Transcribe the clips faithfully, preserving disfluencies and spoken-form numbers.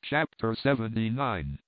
Chapter seventy-nine.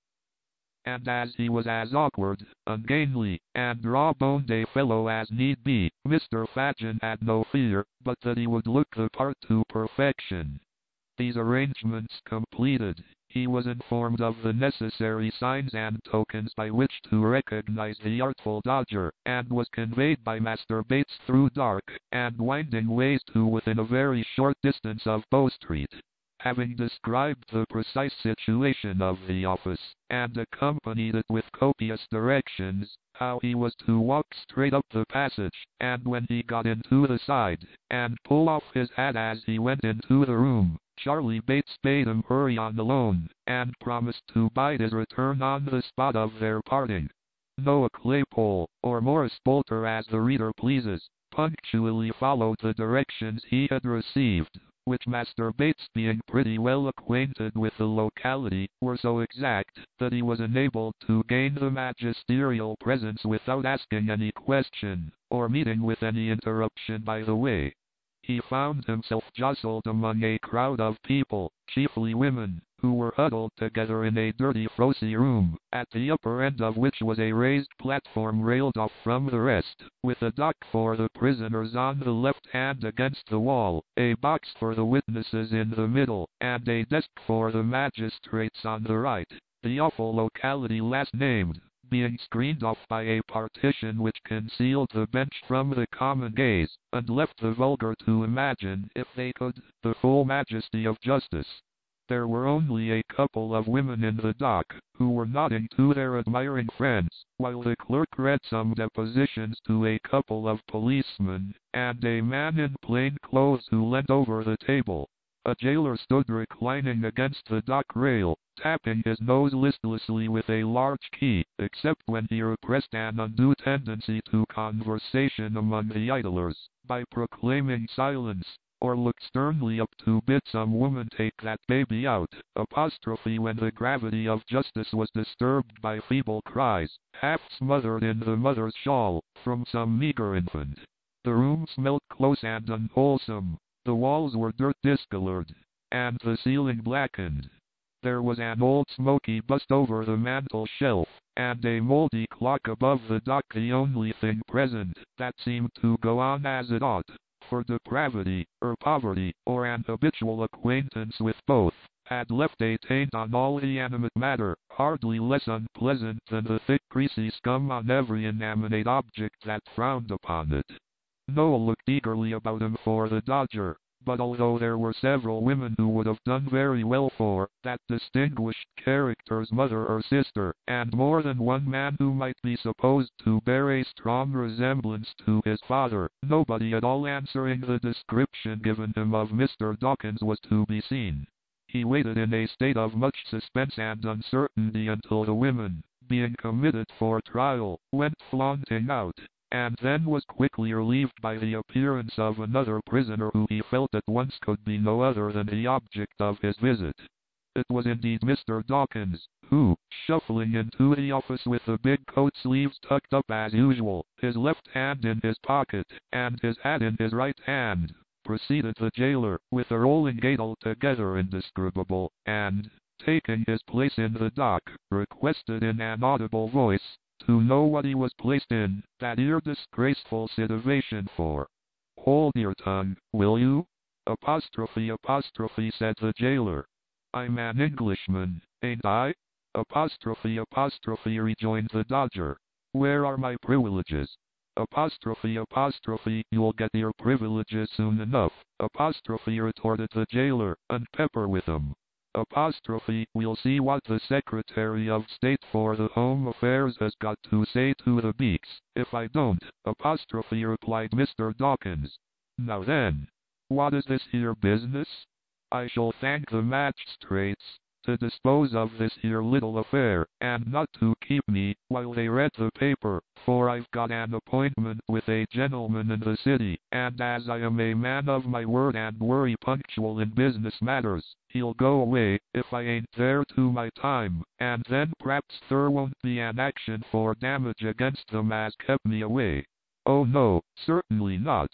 And as he was as awkward, ungainly, and raw-boned a fellow as need be, Mister Fagin had no fear but that he would look the part to perfection. These arrangements completed, he was informed of the necessary signs and tokens by which to recognize the artful Dodger, and was conveyed by Master Bates through dark and winding ways to within a very short distance of Bow Street. Having described the precise situation of the office, and accompanied it with copious directions, how he was to walk straight up the passage, and when he got into the side, and pull off his hat as he went into the room, Charlie Bates bade him hurry on alone, and promised to bide his return on the spot of their parting. Noah Claypole, or Morris Bolter as the reader pleases, punctually followed the directions he had received, which Master Bates, being pretty well acquainted with the locality, were so exact that he was enabled to gain the magisterial presence without asking any question, or meeting with any interruption by the way. He found himself jostled among a crowd of people, chiefly women, who were huddled together in a dirty frosty room, at the upper end of which was a raised platform railed off from the rest, with a dock for the prisoners on the left hand against the wall, a box for the witnesses in the middle, and a desk for the magistrates on the right. The awful locality last named being screened off by a partition which concealed the bench from the common gaze, and left the vulgar to imagine, if they could, the full majesty of justice. There were only a couple of women in the dock, who were nodding to their admiring friends, while the clerk read some depositions to a couple of policemen, and a man in plain clothes who leant over the table. A jailer stood reclining against the dock rail, tapping his nose listlessly with a large key, except when he repressed an undue tendency to conversation among the idlers, by proclaiming silence, or looked sternly up to bid some woman take that baby out, apostrophe when the gravity of justice was disturbed by feeble cries, half smothered in the mother's shawl, from some meager infant. The room smelt close and unwholesome. The walls were dirt discolored, and the ceiling blackened. There was an old smoky bust over the mantel shelf, and a moldy clock above the dock, the only thing present that seemed to go on as it ought, for depravity, or poverty, or an habitual acquaintance with both, had left a taint on all the animate matter, hardly less unpleasant than the thick greasy scum on every inanimate object that frowned upon it. Noah looked eagerly about him for the Dodger, but although there were several women who would have done very well for that distinguished character's mother or sister, and more than one man who might be supposed to bear a strong resemblance to his father, nobody at all answering the description given him of Mister Dawkins was to be seen. He waited in a state of much suspense and uncertainty until the women, being committed for trial, went flaunting out, and then was quickly relieved by the appearance of another prisoner who he felt at once could be no other than the object of his visit. It was indeed Mister Dawkins, who, shuffling into the office with the big coat sleeves tucked up as usual, his left hand in his pocket, and his hat in his right hand, preceded the jailer, with a rolling gait altogether indescribable, and, taking his place in the dock, requested in an audible voice, to know what he was placed in that ere disgraceful situation for. "Hold your tongue, will you?" Apostrophe apostrophe said the jailer. "I'm an Englishman, ain't I?" Apostrophe apostrophe rejoined the Dodger. "Where are my privileges?" Apostrophe apostrophe "You'll get your privileges soon enough," apostrophe retorted the jailer, "and pepper with 'em." Apostrophe "We'll see what the Secretary of State for the Home Affairs has got to say to the beaks, if I don't," apostrophe replied Mister Dawkins. "Now then, what is this here business? I shall thank the magistrates to dispose of this here little affair, and not to keep me while they read the paper, for I've got an appointment with a gentleman in the city, and as I am a man of my word and worry punctual in business matters, he'll go away if I ain't there to my time, and then p'raps there won't be an action for damage against them as kept me away." "Oh no, certainly not.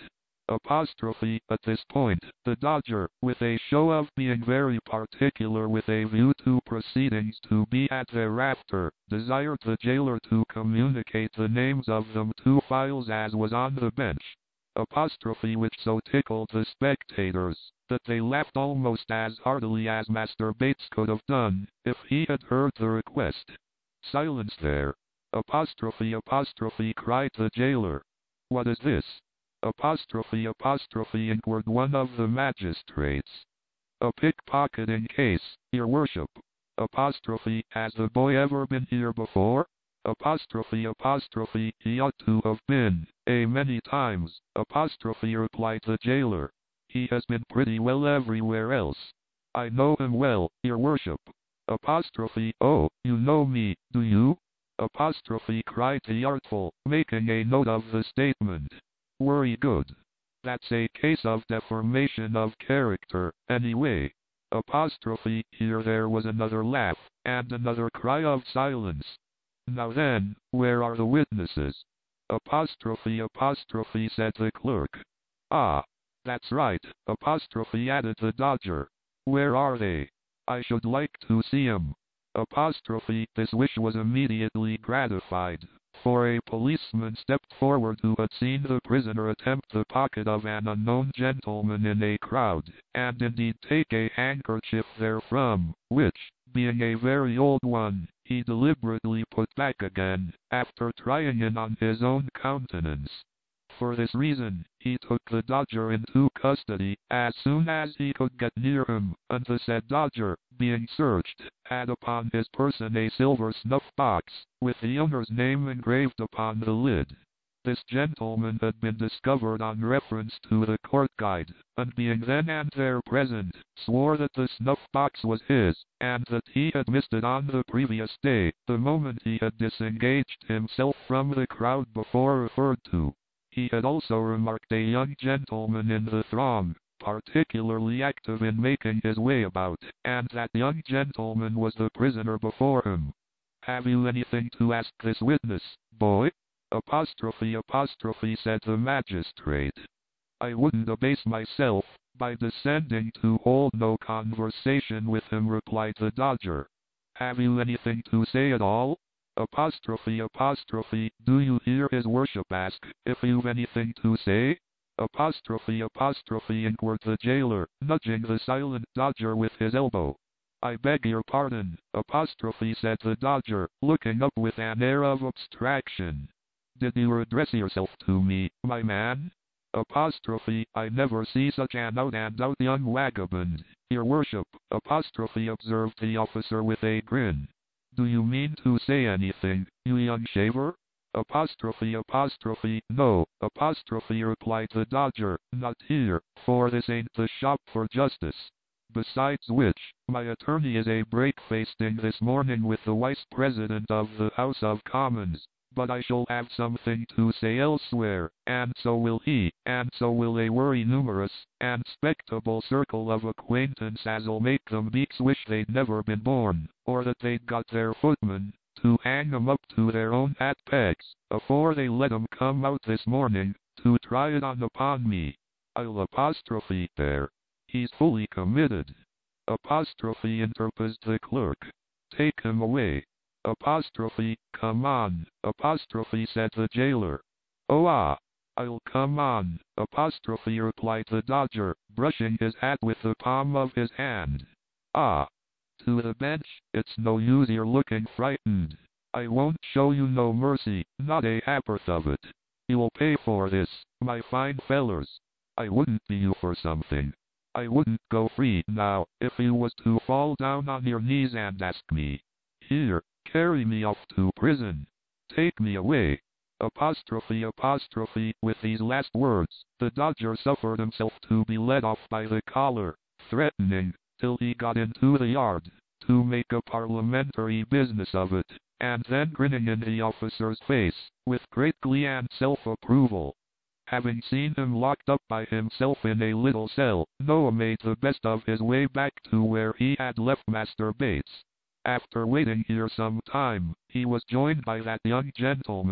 Apostrophe. At this point, the Dodger, with a show of being very particular with a view to proceedings to be at thereafter, desired the jailer to communicate the names of them to files as was on the bench. Apostrophe, which so tickled the spectators, that they laughed almost as heartily as Master Bates could have done, if he had heard the request. Silence there. Apostrophe, apostrophe, cried the jailer. What is this? Apostrophe, apostrophe, inquired one of the magistrates. A pickpocketing case, your worship. Apostrophe, has the boy ever been here before? Apostrophe, apostrophe, he ought to have been, a many times. Apostrophe, replied the jailer. He has been pretty well everywhere else. I know him well, your worship. Apostrophe, oh, you know me, do you? Apostrophe, cried the artful, making a note of the statement. Very good. That's a case of deformation of character, anyway. Apostrophe, here there was another laugh, and another cry of silence. Now then, where are the witnesses? Apostrophe, apostrophe, said the clerk. Ah, that's right, apostrophe, added the Dodger. Where are they? I should like to see 'em. Apostrophe, this wish was immediately gratified, for a policeman stepped forward who had seen the prisoner attempt the pocket of an unknown gentleman in a crowd, and indeed take a handkerchief therefrom, which, being a very old one, he deliberately put back again, after trying it on his own countenance. For this reason, he took the Dodger into custody, as soon as he could get near him, and the said Dodger, being searched, had upon his person a silver snuff-box, with the owner's name engraved upon the lid. This gentleman had been discovered on reference to the court guide, and being then and there present, swore that the snuff-box was his, and that he had missed it on the previous day, the moment he had disengaged himself from the crowd before referred to. He had also remarked a young gentleman in the throng, particularly active in making his way about, and that young gentleman was the prisoner before him. Have you anything to ask this witness, boy? Apostrophe, apostrophe, said the magistrate. I wouldn't abase myself by descending to hold no conversation with him, replied the Dodger. Have you anything to say at all? Apostrophe, apostrophe, do you hear his worship ask if you've anything to say? Apostrophe, apostrophe, inquired the jailer, nudging the silent Dodger with his elbow. I beg your pardon, apostrophe, said the Dodger, looking up with an air of abstraction. Did you address yourself to me, my man? Apostrophe, I never see such an out-and-out young vagabond, your worship, apostrophe, observed the officer with a grin. Do you mean to say anything, you young shaver? Apostrophe, apostrophe, no, apostrophe, replied the Dodger, not here, for this ain't the shop for justice. Besides which, my attorney is a breakfasting this morning with the vice president of the House of Commons, but I shall have something to say elsewhere, and so will he, and so will a very numerous and spectable circle of acquaintance as'll make them beaks wish they'd never been born, or that they'd got their footman to hang 'em up to their own hat pegs, afore they let 'em come out this morning, to try it on upon me. I'll apostrophe there. He's fully committed. Apostrophe, interposed the clerk. Take him away. Apostrophe, come on. Apostrophe, said the jailer. Oh ah, I'll come on. Apostrophe, replied the Dodger, brushing his hat with the palm of his hand. Ah. To the bench, it's no use you're looking frightened. I won't show you no mercy, not a ha'porth of it. You'll pay for this, my fine fellers. I wouldn't be you for something. I wouldn't go free now, if you was to fall down on your knees and ask me. Here, carry me off to prison. Take me away. Apostrophe, apostrophe, with these last words, the Dodger suffered himself to be led off by the collar, threatening, till he got into the yard, to make a parliamentary business of it, and then grinning in the officer's face, with great glee and self-approval. Having seen him locked up by himself in a little cell, Noah made the best of his way back to where he had left Master Bates. After waiting here some time, he was joined by that young gentleman,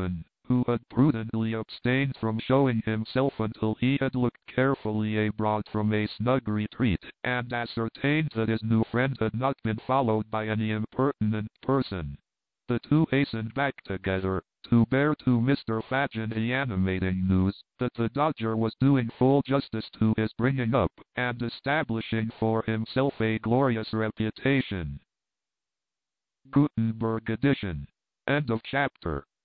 who had prudently abstained from showing himself until he had looked carefully abroad from a snug retreat, and ascertained that his new friend had not been followed by any impertinent person. The two hastened back together, to bear to Mister Fadgen the animating news that the Dodger was doing full justice to his bringing up, and establishing for himself a glorious reputation. Gutenberg edition. End of chapter.